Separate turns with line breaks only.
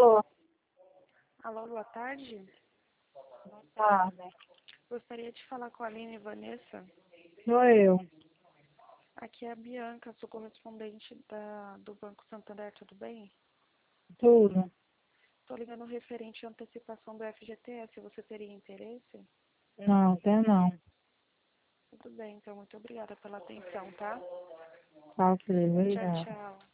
Alô, boa tarde.
Boa tarde.
Gostaria de falar com a Aline e Vanessa.
Sou eu.
Aqui é a Bianca, sou correspondente do Banco Santander, tudo bem?
Tudo.
Estou ligando referente à antecipação do FGTS, você teria interesse?
Não, tem não.
Tudo bem, então muito obrigada pela atenção, tá?
Tá, ok,
Tchau,
obrigada.
tchau.